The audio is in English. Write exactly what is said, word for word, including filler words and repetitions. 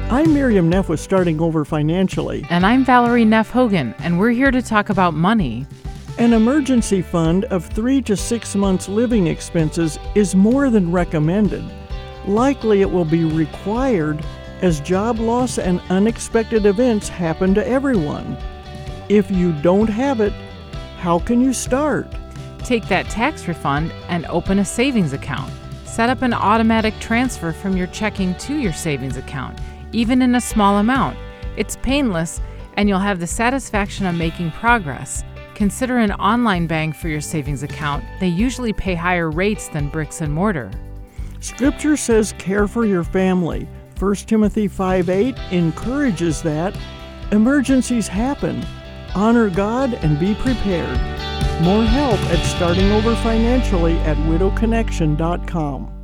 I'm Miriam Neff with Starting Over Financially. And I'm Valerie Neff Hogan, and we're here to talk about money. An emergency fund of three to six months living expenses is more than recommended. Likely it will be required as job loss and unexpected events happen to everyone. If you don't have it, how can you start? Take that tax refund and open a savings account. Set up an automatic transfer from your checking to your savings account, even in a small amount. It's painless, and you'll have the satisfaction of making progress. Consider an online bank for your savings account. They usually pay higher rates than bricks and mortar. Scripture says care for your family. First Timothy five eight encourages that. Emergencies happen. Honor God and be prepared. More help at Starting Over Financially at widow connection dot com.